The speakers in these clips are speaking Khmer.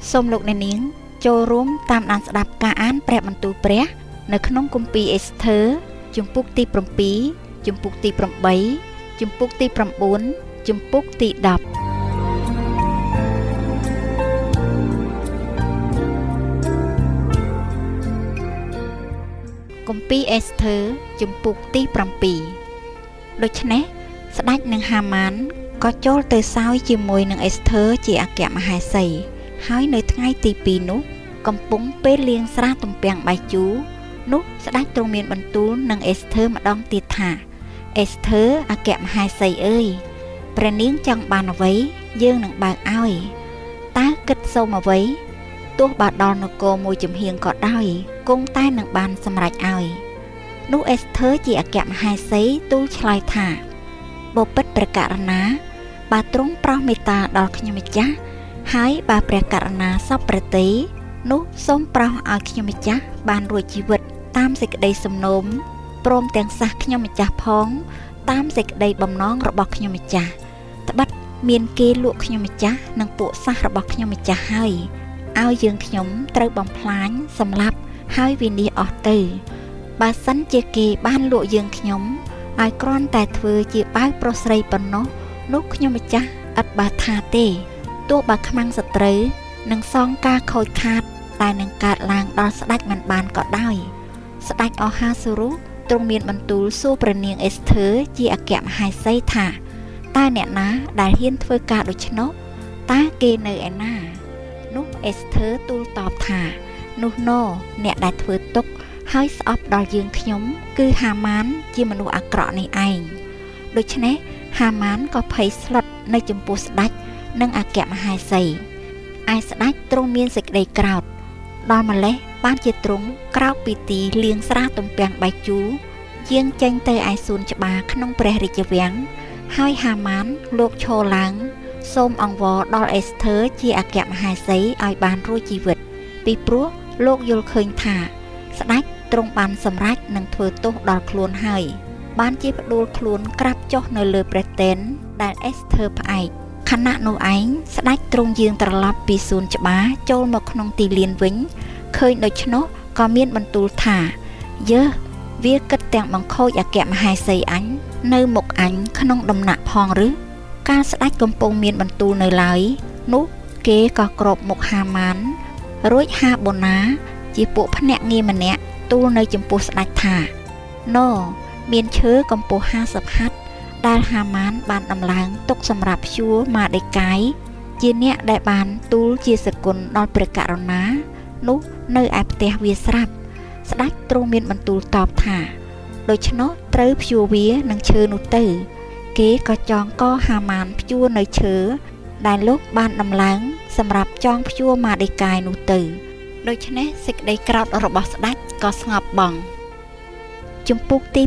សូមលោកអ្នកនាងចូលរួមតាមដានស្ដាប់ការអានព្រះបន្ទូលព្រះនៅក្នុងគម្ពីរអេសធើជំពូកទី7ជំពូកទី8ជំពូកទី9ជំពូកទី10គម្ពីរអេសធើជំពូកទី7ដូច្នេះស្ដេចនឹងហាម៉ានក៏ចូលទៅសោយជាមួយនឹងអេសធើជាអគ្គមហេសីហើយនៅថ្ងៃទី2នោះកំពុងពេលលាងស្រះទំពាំងបាយជូរនោះស្ដេចទ្រង់មានបន្ទូលនឹងអេសធើម្ដងទៀតថាអេសធើអគ្គមហេសីអើយព្រះនាងចង់បានអ្វីយើងនឹងបើកឲ្យតើគិតសូមអ្វីទោះបើដល់នគរមួយចំហៀងក៏ដោយគង់តែនឹងបានសម្រេចឲ្យនោះអេសធើជាអគ្គមហេសីទូលឆ្លើយថាបបិទ្ធព្រះករុណាបើទ្រង់ប្រោសមេត្តាដល់ខ្ញុំម្ចាស់ហើយបើព្រះករុណាសពប្រតិនោះសូមប្រោសឲ្យខ្ញុំម្ចាស់បានរួចជីវិតតាមសេចក្តីសំណូមព្រមទាំងសះខ្ញុំម្ចាស់ផងតាមសេចក្តីបំណងរបស់ខ្ញុំម្ចាស់ត្បិតមានគេលក់ខ្ញុំម្ចាស់និងពួកសះរបស់ខ្ញុំម្ចាស់ហើយឲ្យយើងខ្ញុំត្រូវបំផ្លាញសម្លាប់ហើយវិនាសអស់ទៅបើសិនជាគេបានលក់យើងខ្ញុំឲ្យគ្រាន់តែធ្វើជាបាវប្រុសស្រីប៉ុណ្ណោះនោះខ្ញុំម្ចាស់ឥតបើថាទេទោះបើខ្មាំងសត្រូវនឹងសងការខូចខាតតែនឹងកើតឡើងដល់ស្ដេចមិនបានក៏ដោយស្ដេចអហាសូរុសទ្រង់មានបន្ទូលសួរព្រះនាងអេសធើជាអគ្គមហេសីថាតើអ្នកណាដែលហ៊ានធ្វើការដូច្នោះតើគេនៅឯណានោះអេសធើទូលតបថានោះណូអ្នកដែលធ្វើទុកហើយស្អប់ដល់យើងខ្ញុំគឺហាម៉ានជាមនុស្សអាក្រក់នេះឯងដូច្នេះហាម៉ានក៏ភ័យស្លុតនៅចំពោះស្ដេចនិងអគ្គមហេសីឯស្ដេចទ្រង់មានសេចក្តីក្រោធដល់ម្លេះបានជាទ្រង់ក្រោកពីទីលាងស្រះទំពាំងបាយជូរយាងចេញទៅឯសួនច្បារក្នុងព្រះរាជវាំងហើយហាម៉ានលោកឈរឡើងសូមអង្វរដល់អេសធើជាអគ្គមហេសីឲ្យបានរួចជីវិតពីព្រោះលោកយល់ឃើញថាស្ដេចទ្រង់បានសម្រេចនឹងធ្វើទោសដល់ខ្លួនហើយបានជាផ្ដួលខ្លួនក្រាបចុះនៅលើព្រះទែនដែលអេសធើផ្អែកខណៈនោះឯងស្ដេចទ្រង់យាងត្រឡប់ពីសួនច្បារចូលមកក្នុងទីលានវិញឃើញដូច្នោះក៏មានបន្ទូលថាយើវាគិតទាំងបង្ខូចអគ្គមហេសីអញនៅមុខអញក្នុងដំណាក់ផងឬកាលស្ដេចកំពុងមានបន្ទូលនៅឡើយនោះគេក៏គ្របមុខហាម៉ានរួចហាបូណាជាពួកភ្នាក់ងារម្នាក់ទូលនៅចំពោះស្ដេចថាណូមានឈើកម្ពស់50ហត្ថដែលហាម៉ានបានដំឡើងទុកសម្រាប់ព្យួរម៉ាដេកាយជាអ្នកដែលបានទូលជាសគុណដល់ព្រះករុណានោះនៅឯផ្ទះវាស្រាប់ស្ដេចទ្រង់មានបន្ទូលតបថាដូច្នោះត្រូវព្យួរវានឹងឈើនោះទៅគេក៏ចងកហាម៉ានព្យួរនៅឈើដែលលោកបានដំឡើងសម្រាប់ចងព្យួរម៉ាដេកាយនោះទៅដូច្នេះសេចក្តីក្រោធរបស់ស្ដេចក៏ស្ងប់បង់ជំពូកទី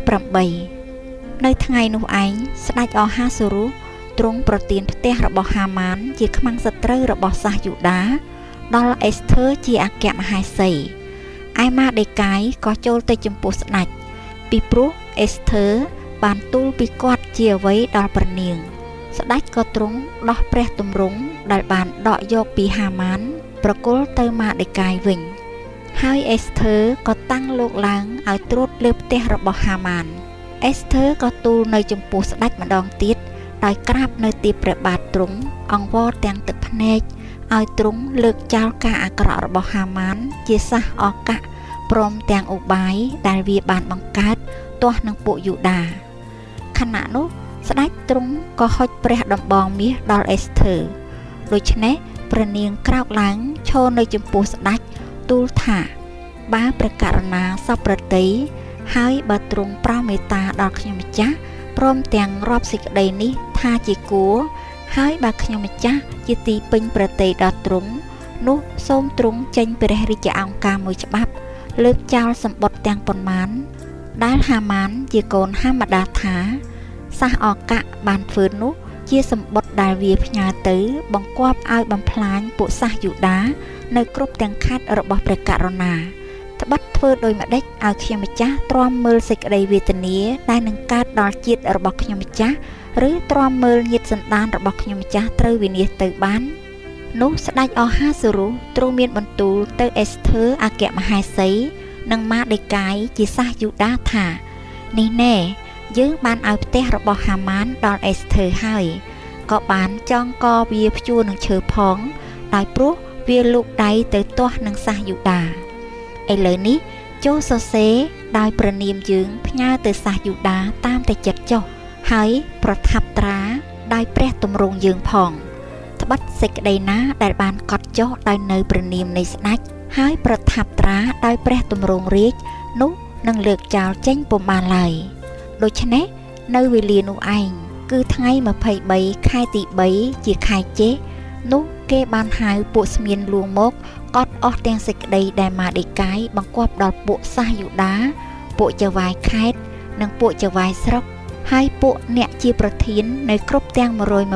8នៅថ្ងៃនោះឯងស្ដេចអហាសូរុសទ្រង់ប្រទានផ្ទះរបស់ហាម៉ានជាខ្មាំងសត្រូវរបស់សាសយូដាដល់អេសធើជាអគ្គមហេសីឯម៉ាដេកាយក៏ចូលទៅចំពោះស្ដេចពីព្រោះអេសធើបានទូលពីគាត់ជាអ្វីដល់ព្រះនាងស្ដេចក៏ទ្រង់ដោះព្រះទម្រង់ដែលបានដកយកពីហាម៉ានប្រគល់ទៅម៉ាដេកាយវិញហើយអេសធើក៏តាំងលោកឡើងឲ្យត្រួតលើផ្ទះរបស់ហាម៉ានអេសធើក៏ទូលនៅចំពោះស្ដេចម្ដងទៀតដោយក្រាបនៅទីព្រះបាទទ្រង់អង្វរទាំងទឹកភ្នែកឲ្យទ្រង់លើកចោលការអាក្រក់របស់ហាម៉ានជាសះឱកាសព្រមទាំងឧបាយដែលវាបានបង្កើតទាស់នឹងពួកយូដាខណៈនោះស្ដេចទ្រង់ក៏ហុចព្រះដំបងមាសដល់អេសធើដូច្នេះព្រះនាងក្រោកឡើងឈរនៅចំពោះស្ដេចទូលថាបើព្រះករុណាសពប្រតិហើយបើទ្រង់ប្រោសមេត្តាដល់ខ្ញុំម្ចាស់ព្រមទាំងរាប់សេចក្តីនេះថាជាគួរហើយបើខ្ញុំម្ចាស់ជាទីពេញប្រតិដល់ទ្រង់នោះសូមទ្រង់ចេញព្រះរាជអង្គការមួយច្បាប់លើកចោលសម្បត្តិទាំងប៉ុន្មានដែលហាម៉ានជាកូនហាម៉ាដាថាសះឱកាសបានធ្វើនោះជាសម្បត្តិដែលវាផ្ញើទៅបង្គាប់ឲ្យបំផ្លាញពួកសាសយូដានៅគ្រប់ទាំងខេត្តរបស់ព្រះករុណាត្បិតធ្វើដូចម្ដេចឲ្យខ្ញុំម្ចាស់ទ្រាំមើលសេចក្តីវេទនាដែលនឹងកើតដល់ជាតិរបស់ខ្ញុំម្ចាស់ឬទ្រាំមើលញាតិសន្តានរបស់ខ្ញុំម្ចាស់ត្រូវវិនាសទៅបាននោះស្ដេចអហាសរុទ្រង់មានបន្ទូលទៅអេស្ធើអគ្គមហេសីនិងម៉ាដេកាយជាសាសយូដាថានេះណែយើងបានឲ្យផ្ទះរបស់ហាម៉ានដល់អេស្ធើហើយក៏បានចងកវាព្យួរនឹងឈើផងដោយព្រោះវាលូកដៃទៅទាស់នឹងសាសយូដាឥឡូវនេះចូលសរសេរដោយព្រះនាមយើងផ្ញើទៅសាសយូដាតាមតែចិត្តចុះហើយប្រថាប់ត្រាដោយព្រះទម្រង់យើងផងត្បិតសេចក្តីណាដែលបានកត់ចុះដោយនៅព្រះនាមនៃស្ដេចហើយប្រថាប់ត្រាដោយព្រះទម្រង់រាជនោះនឹងលើកចោលចេញពុំបានឡើយដូច្នេះនៅវេលានោះឯងគឺថ្ងៃ23ខែទី3ជាខែចេសនោះគេបានហៅពួកស្មៀនលួងមកកត់អស់ទាំងសេចក្តីដែលម៉ាដេកាយបង្គាប់ដល់ពួកសាសយូដាពួកចៅហ្វាយខេត្តនិងពួកចៅហ្វាយស្រុកហើយពួកអ្នកជាប្រធាននៅគ្រប់ទាំង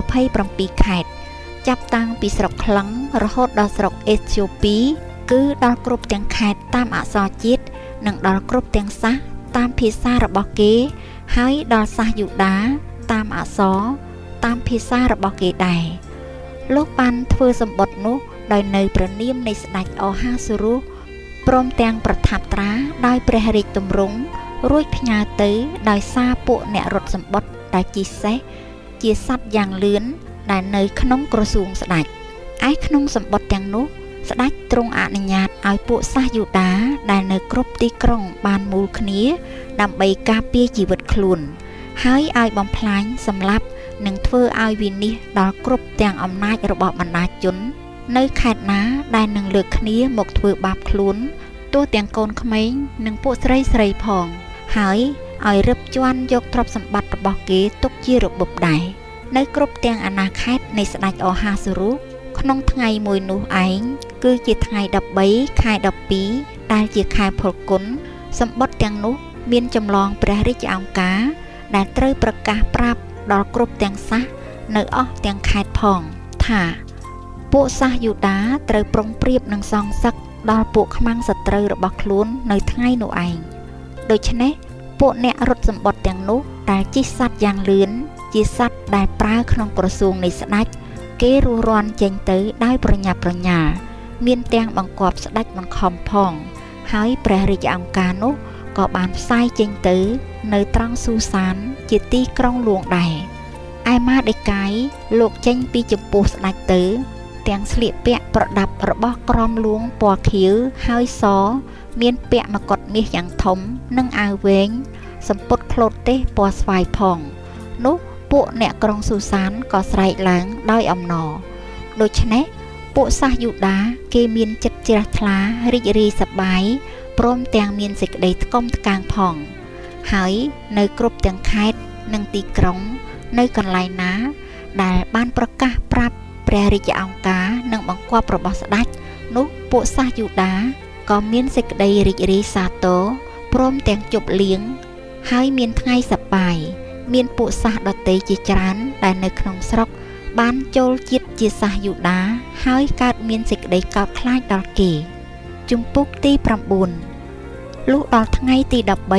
127ខេត្តចាប់តាំងពីស្រុកក្លឹងរហូតដល់ស្រុកអេត្យូពីគឺដល់គ្រប់ទាំងខេត្តតាមអក្សរជាតិនិងដល់គ្រប់ទាំងសាសតាមភាសារបស់គេហើយដល់សាសយូដាតាមអក្សរតាមភាសារបស់គេដែរលោកបានធ្វើសម្បត្តិនោះដោយនៅព្រះនាមនៃស្ដេចអហាសរុព្រមទាំងប្រថាប់ត្រាដោយព្រះរាជទម្រង់រួចផ្ញើទៅដោយសារពួកអ្នករត់សម្បត្តិដែលជិះសេះជាសត្វយ៉ាងលឿនដែលនៅក្នុងក្រសួងស្ដេចឯក្នុងសម្បត្តិទាំងនោះស្ដេចទ្រង់អនុញ្ញាតឲ្យពួកសាសយូដាដែលនៅគ្រប់ទីក្រុងបានមូលគ្នាដើម្បីការពារជីវិតខ្លួនហើយឲ្យបំផ្លាញសម្លាប់និងធ្វើឲ្យវិនិច្ឆ័យដល់គ្រប់ទាំងអំណាចរបស់បណ្ដាជននៅខេត្តណាដែលនឹងលើកគ្នាមកធ្វើបាបខ្លួនទោះទាំងកូនក្មេងនិងពួកស្រីផងហើយឲ្យរឹបជាន់យកទ្រព្យសម្បត្តិរបស់គេទុកជារបបដែរនៅគ្រប់ទាំងអាណាខេត្តនៃស្ដេចអហាសរុក្នុងថ្ងៃមួយនោះឯងគឺជាថ្ងៃ13ខែ12ដែលជាខែផលគុណសម្បត្តិទាំងនោះមានចម្លងព្រះរាជអង្គការដែលត្រូវប្រកាសប្រាប់ដល់គ្រប់ទាំងសាសនៅអស់ទាំងខេត្តផងថាពួកសាសយូដាត្រូវប្រុងប្រៀបនឹងសងសឹកដល់ពួកខ្មាំងសត្រូវរបស់ខ្លួននៅថ្ងៃនោះឯងដូច្នេះពួកអ្នករត់សម្បត្តិទាំងនោះដែលជិះសត្វយ៉ាងលឿនជាសត្វដែលប្រើក្នុងក្រសួងនៃស្ដេចគេរស់រាន់ចេញទៅដោយប្រញាប់ប្រញាល់មានទាំងបង្គាប់ស្ដេចបង្ខំផងហើយព្រះរាជអង្គការនោះក៏បានផ្សាយចេញទៅនៅត្រង់ស៊ូសានជាទីក្រុងលួងដែរឯម៉ាដេកាយលោកចេញពីចំពោះស្ដេចទៅទាំងស្លៀកពាក់ប្រដាប់របស់ក្រមលួងពណ៌ខៀវហើយសមានពាក់មកុដមាសយ៉ាងធំនិងអាវវែងសំពត់ខ្លូតទេសពណ៌ស្វាយផងនោះពួកអ្នកក្រុងស៊ូសានក៏ស្រែកឡើងដោយអំណរដូច្នេះពួកសាសយូដាគេមានចិត្តជ្រះថ្លារីករាយសប្បាយព្រមទាំងមានសេចក្តីថ្កុំថ្កើងផងហើយនៅគ្រប់ទាំងខេត្តនិងទីក្រុងនៅកន្លែងណាដែលបានប្រកាសប្រាប់ព្រះរាជអង្គការនិងបង្គាប់របស់ស្ដេចនោះពួកសាសយូដាក៏មានសេចក្តីរីករាយសាទរព្រមទាំងជប់លៀងហើយមានថ្ងៃសប្បាយមានពួកសាសដទៃជាច្រើនដែលនៅក្នុងស្រុកបានចូលជាតិជាសាសយូដាហើយកើតមានសេចក្តីកោតខ្លាចដល់គេជំពូកទី9លុះដល់ថ្ងៃទី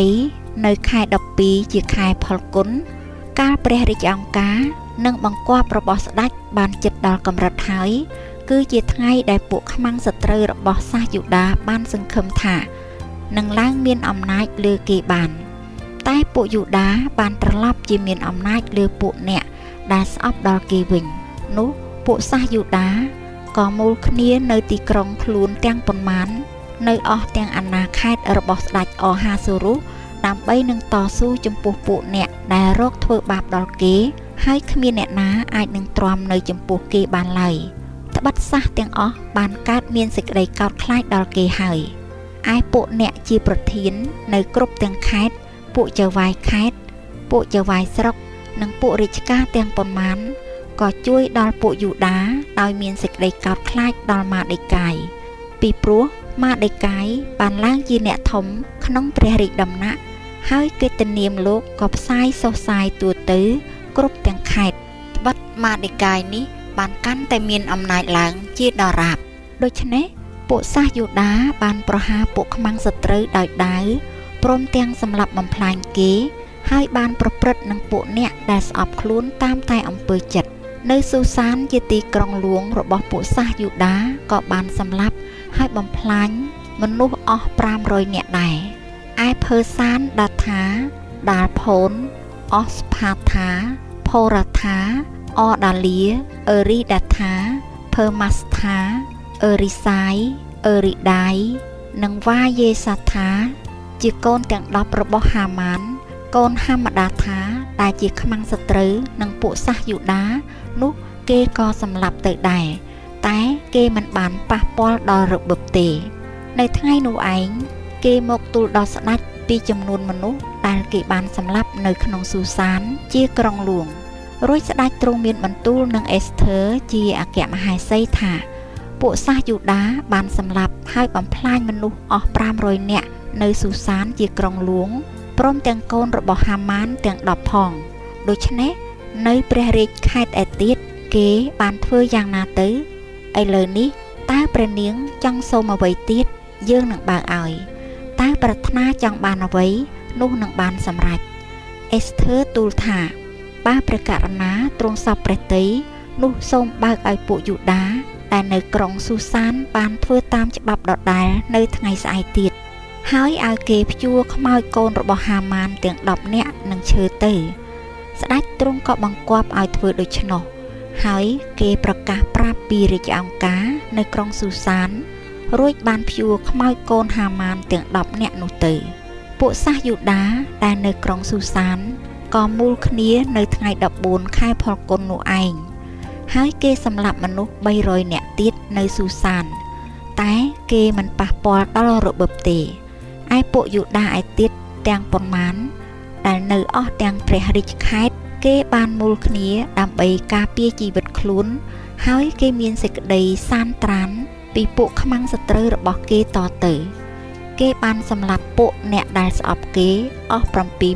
13នៅខែ12ជាខែផលគុណកាលព្រះរាជអង្គការនិងបង្គាប់របស់ស្ដេចបានជិតដល់កម្រិតហើយគឺជាថ្ងៃដែលពួកខ្មាំងសត្រូវរបស់សាសយូដាបានសង្ឃឹមថានឹងឡើងមានអំណាចលើគេបានតែពួកយូដាបានត្រឡប់ជាមានអំណាចលើពួកអ្នកដែលស្អប់ដល់គេវិញនោះពួកសាសយូដាក៏មូលគ្នានៅទីក្រុងខ្លួនទាំងប៉ុន្មាននៅអស់ទាំងអាណាខេត្តរបស់ស្ដេចអហាសរុដើម្បីនឹងតស៊ូចំពោះពួកអ្នកដែលរកធ្វើបាបដល់គេហើយគ្មានអ្នកណាអាចនឹងទ្រាំនៅចំពោះគេបានឡើយត្បិតសាសទាំងអស់បានកើតមានសេចក្តីកោតខ្លាចដល់គេហើយឯពួកអ្នកជាប្រធាននៅគ្រប់ទាំងខេត្តពួកចៅហ្វាយខេត្តពួកចៅហ្វាយស្រុកនិងពួករាជការទាំងប៉ុន្មានក៏ជួយដល់ពួកយូដាដោយមានសេចក្តីកោតខ្លាចដល់ម៉ាដេកាយពីព្រោះម៉ាដេកាយបានឡើងជាអ្នកធំក្នុងព្រះរាជដំណាក់ហើយកិត្តិនាមលោកក៏ផ្សាយសុសសាយទូទៅគ្រប់ទាំងខេត្តត្បិតម៉ាដេកាយនេះបានកាន់តែមានអំណាចឡើងជាដរាបដូច្នេះពួកសាសយូដាបានប្រហារពួកខ្មាំងសត្រូវដោយដាវព្រមទាំងសម្លាប់បំផ្លាញគេហើយបានប្រព្រឹត្តនឹងពួកអ្នកដែលស្អប់ខ្លួនតាមតែអំពើចិត្តនៅស៊ូសានជាទីក្រុងហ្លួងរបស់ពួកសាសយូដាក៏បានសម្លាប់ហើយបំផ្លាញមនុស្សអស់500នាក់ដែរឯភើសានដាថាដាលផូនអស្ផាថាផូរ៉ាថាអដាលាអឺរីដាថាភើម៉ាស្ថាអឺរីសាយអឺរីដៃនិងវ៉ាយេសាថាជាកូនទាំង10របស់ហាម៉ានកូនហាម៉ាដាថាដែលជាខ្មាំងសត្រូវនឹងពួកសាសយូដានោះគេក៏សម្លាប់ទៅដែរតែគេមិនបានប៉ះពាល់ដល់របបទេនៅថ្ងៃនោះឯងគេមកទូលដល់ស្ដេចពីចំនួនមនុស្សដែលគេបានសម្លាប់នៅក្នុងស៊ូសានជាក្រុងហ្លួងរួចស្ដេចទ្រង់មានបន្ទូលនឹងអេសធើជាអគ្គមហេសីថាពួកសាសយូដាបានសម្លាប់ហើយបំផ្លាញមនុស្សអស់500នាក់នៅស៊ូសានជាក្រុងហ្លួងព្រមទាំងកូនរបស់ហាម៉ានទាំង10ផងដូច្នេះនៅព្រះរាជខេត្តឯទៀតគេបានធ្វើយ៉ាងណាទៅឥឡូវនេះតើព្រះនាងចង់សូមអ្វីទៀតយើងនឹងបើកឲ្យតើប្រាថ្នាចង់បានអ្វីនោះនឹងបានសម្រេចអេសធើទូលថាបើព្រះករុណាទ្រង់សពព្រះតីនោះសូមបើកឲ្យពួកយូដាដែលនៅក្រុងស៊ូសានបានធ្វើតាមច្បាប់ដដែលនៅថ្ងៃស្អែកទៀតហើយឲ្យគេព្យួរខ្មោចកូនរបស់ហាម៉ានទាំង10នាក់នឹងឈើទៅស្ដេចទ្រង់ក៏បង្គាប់ឲ្យធ្វើដូច្នោះហើយគេប្រកាសប្រាប់ពីរាជអង្គការនៅក្រុងស៊ូសានរួចបានព្យួរខ្មោចកូនហាម៉ានទាំង10នាក់នោះទៅពួកសាសយូដាដែលនៅក្រុងស៊ូសានក៏មូលគ្នានៅថ្ងៃ14ខែផលគុណនោះឯងហើយគេសម្លាប់មនុស្ស300នាក់ទៀតនៅស៊ូសានតែគេមិនប៉ះពាល់ដល់របបទេឯពួកយូដាឯទៀតទាំងប៉ុន្មានដែលនៅអស់ទាំងព្រះរាជខេត្តគេបានមូលគ្នាដើម្បីការពារជីវិតខ្លួនហើយគេមានសេចក្តីសានត្រានពីពួកខ្មាំងសត្រូវរបស់គេតទៅគេបានសម្លាប់ពួកអ្នកដែលស្អប់គេអស់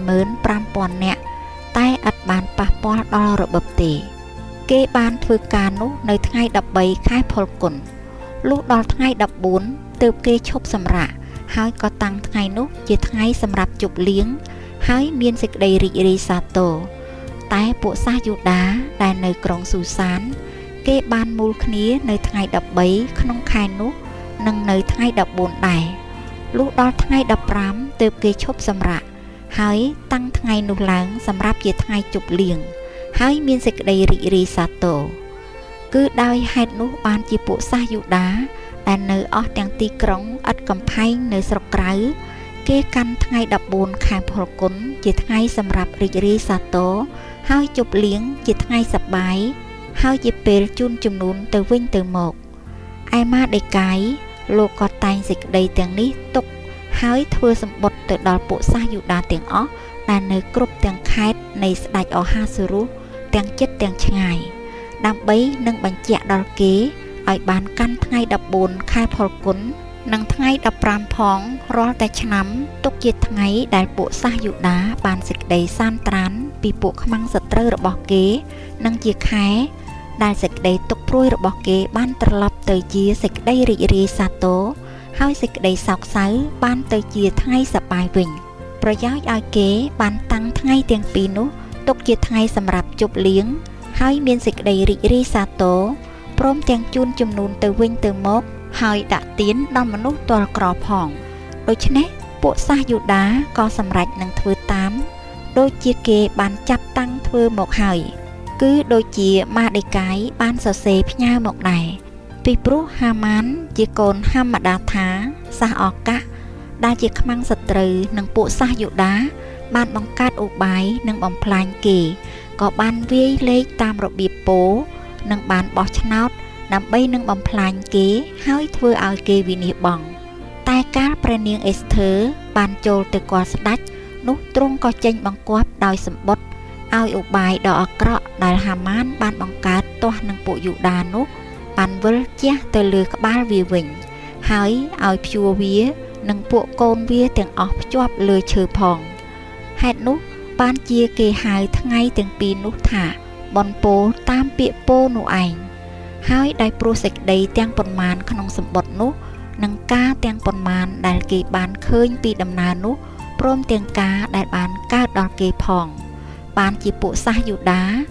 75000នាក់តែឥតបានប៉ះពាល់ដល់របបទេគេបានធ្វើការនោះនៅថ្ងៃ13ខែផលគុណលុះដល់ថ្ងៃ14ទើបគេឈប់សម្រាកហើយក៏តាំងថ្ងៃនោះជាថ្ងៃសម្រាប់ជប់លៀងហើយមានសេចក្តីរីករាយសាទរតែពួកសាសយូដាដែលនៅក្រុងស៊ូសានគេបានមូលគ្នានៅថ្ងៃ13ក្នុងខែនោះនិងនៅថ្ងៃ14ដែរលុះដល់ថ្ងៃ15ទើបគេឈប់សម្រាកហើយតាំងថ្ងៃនោះឡើងសម្រាប់ជាថ្ងៃជប់លៀងហើយមានសេចក្តីរីករាយសាទរគឺដោយហេតុនោះបានជាពួកសាសយូដាដែលនៅអស់ទាំងទីក្រុងឥតកំផែងនៅស្រុកក្រៅគេកាន់ថ្ងៃ14ខែផលគុណជាថ្ងៃសម្រាប់រីករាយសាទរហើយជប់លៀងជាថ្ងៃសប្បាយហើយជាពេលជូនជំនូនទៅវិញទៅមកឯម៉ាដេកាយលោកក៏តែងសេចក្តីទាំងនេះទុកហើយធ្វើសម្បត្តិទៅដល់ពួកសាសយូដាទាំងអស់ដែលនៅគ្រប់ទាំងខេត្តនៃស្ដេចអហាស៊ើរុសទាំងជិតទាំងឆ្ងាយដើម្បីនឹងបញ្ជាក់ដល់គេឲ្យបានកាន់ថ្ងៃ14ខែផលគុណនិងថ្ងៃ15ផងរាល់តែឆ្នាំទុកជាថ្ងៃដែលពួកសាសយូដាបានសេចក្តីសានត្រានពីពួកខ្មាំងសត្រូវរបស់គេនិងជាខែដែលសេចក្តីទុក្ខព្រួយរបស់គេបានត្រឡប់ទៅជាសេចក្តីរីករាយសាទរហើយសេចក្តីសោកសៅបានទៅជាថ្ងៃសប្បាយវិញប្រយោជន៍ឲ្យគេបានតាំងថ្ងៃទាំងពីរនោះទុកជាថ្ងៃសម្រាប់ជប់លៀងហើយមានសេចក្តីរីករាយសាទរព្រមទាំងជូនជំនូនទៅវិញទៅមកហើយដាក់ទានដល់មនុស្សទាល់ក្រផងដូច្នេះពួកសាសយូដាក៏សម្រេចនឹងធ្វើតាមដូចជាគេបានចាប់តាំងធ្វើមកហើយគឺដូចជាម៉ាដេកាយបានសរសេរផ្ញើមកដែរពីព្រោះហាម៉ានជាកូនហាម៉ាដាថាសាសអកាសដែលជាខ្មាំងសត្រូវនឹងពួកសាសយូដាបានបង្កើតឧបាយនិងបំផ្លាញគេក៏បានវាយលេខតាមរបៀបពោនិងបានបោះឆ្នោតដើម្បីនឹងបំផ្លាញគេហើយធ្វើឲ្យគេវិនាសបង់តែកាលព្រះនាងអេសធើបានចូលទៅគាល់ស្ដេចនោះទ្រង់ក៏ចេញបង្គាប់ដោយសម្បត្តិឲ្យឧបាយដ៏អាក្រក់ដែលហាម៉ានបានបង្កើតទាស់នឹងពួកយូដានោះបានវិលជះទៅលើក្បាលវាវិញហើយឲ្យព្យួរវានិងពួកកូនវាទាំងអស់ភ្ជាប់លើឈើផងហេតុនោះបានជាគេហៅថ្ងៃទាំងពីរនោះថាបុណ្យពោលតាមពាក្យពោលនោះឯងហើយដោយព្រោះសេចក្តីទាំងប៉ុន្មានក្នុងសម្បត្តិនោះនិងការទាំងប៉ុន្មានដែលគេបានឃើញពីដំណើរនោះព្រមទាំងការដែលបានកើតដល់គេផងបានជាពួកសាសយូដា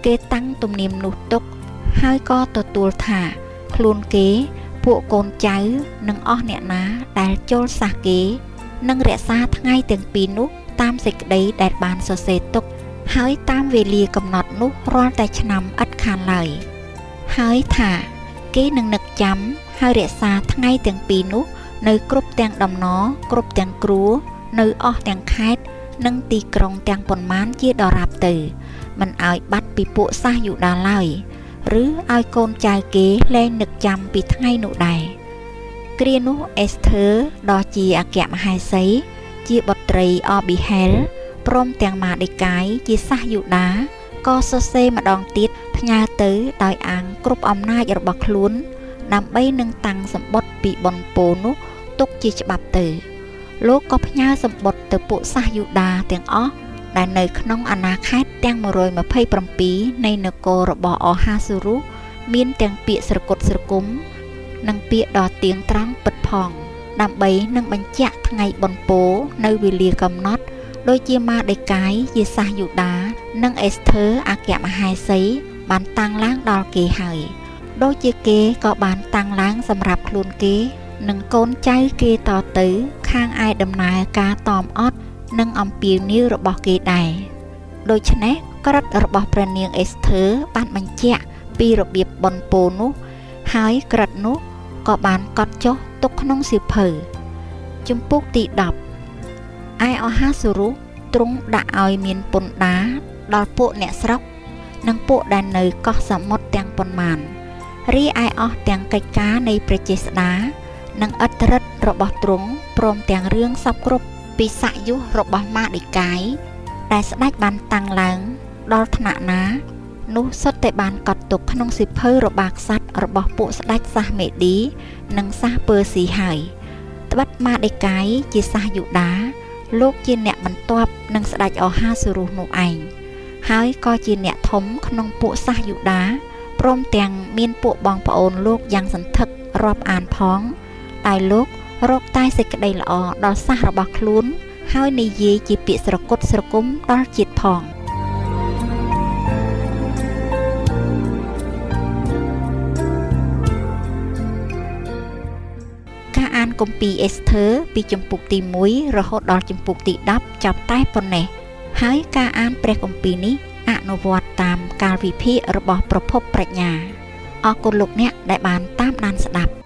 គេតាំងទំនៀមនោះទុកហើយក៏ទទួលថាខ្លួនគេពួកកូនចៅនិងអស់អ្នកណាដែលចូលសះគេនឹងរក្សាថ្ងៃទាំងពីរនោះតាមសេចក្តីដែលបានសរសេរទុកហើយតាមវេលាកំណត់នោះរាល់តែឆ្នាំឥតខានឡើយហើយថាគេនឹងនឹកចាំហើយរក្សាថ្ងៃទាំងពីរនោះនៅគ្រប់ទាំងដំណរគ្រប់ទាំងគ្រួនៅអស់ទាំងខេត្តនិងទីក្រុងទាំងប៉ុន្មានជាដរាបទៅមិនឲ្យបាត់ពីពួកសាសយូដាឡើយឬឲ្យកូនចៅគេលែងនឹកចាំពីថ្ងៃនោះដែរគ្រានោះអេស្ធើដ៏ជាអគ្គមហេសីជាបុត្រីអប៊ីហែលព្រមទាំងម៉ាដេកាយជាសាសយូដាក៏សរសេរម្ដងទៀតផ្ញើទៅដោយអាងគ្រប់អំណាចរបស់ខ្លួនដើម្បីនឹងតាំងសម្បត្តិពីបុណ្យពោនោះទុកជាច្បាប់ទៅលោកក៏ផ្ញើសម្បត្តិទៅពួកសាសយូដាទាំងអស់ដែលនៅក្នុងអាណាខេត្តទាំង127នៃនគររបស់អហាស៊ូរុសមានទាំងពាក្យស្រគត់ស្រគំនិងពាក្យដ៏ទៀងត្រង់ពិតផងដើម្បីនឹងបញ្ជាក់ថ្ងៃបុណ្យពោនៅវេលាកំណត់ដូចជាម៉ាដេកាយជាសាសយូដានិងអេស្ធើអគ្គមហេសីបានតាំងឡើងដល់គេហើយដូចជាគេក៏បានតាំងឡើងសម្រាប់ខ្លួនគេនិងកូនចៅគេតទៅខាងឯដំណើរការតមអត់និងអំពាវនាវរបស់គេដែរដូច្នេះក្រិតរបស់ព្រះនាងអេស្ធើបានបញ្ជាក់ពីរបៀបបុណ្យពោនោះហើយក្រិតនោះក៏បានកត់ចុះទុកក្នុងសៀវភៅជំពូកទី10ឯអហាស៊ូរុសទ្រង់ដាក់ឲ្យមានពន្ធដារដល់ពួកអ្នកស្រុកនិងពួកដែលនៅកោះសមុទ្រទាំងប៉ុន្មានរីឯអស់ទាំងកិច្ចការនៃព្រះចេស្តានិងឥទ្ធិឫទ្ធិរបស់ទ្រង់ព្រមទាំងរឿងសពគ្រប់ពីសយុះរបស់ម៉ាដេកាយដែលស្ដេចបានតាំងឡើងដល់ថ្នាក់ណានោះសុទ្ធតែបានកត់ទុកក្នុងសៀវភៅរបស់ក្សត្ររបស់ពួកស្ដេចសាសមេឌីនិងសាសពើស៊ីហើយត្បិតម៉ាដេកាយជាសាសយូដាលោកជាអ្នកបន្ទាប់នឹងស្ដេចអហាស៊ូរុសនោះឯងហើយក៏ជាអ្នកធំក្នុងពួកសាសយូដាព្រមទាំងមានពួកបងប្អូនលោកយ៉ាងសន្ធឹករាប់អានផងដែលលោករកតែសេចក្តីល្អដល់សាសរបស់ខ្លួនហើយនិយាយជាពាក្យស្រគត់ស្រគំដល់ជាតិផងការអានគម្ពីរអេស្ធើពីជំពូកទី1រហូតដល់ជំពូកទី10ចាប់តែប៉ុណ្ណេះហើយការអានព្រះគម្ពីរនេះអនុវត្តតាមកាលវិភាគរបស់ប្រភពប្រាជ្ញាអរគុណលោកអ្នកដែលបានតាមដានស្ដាប់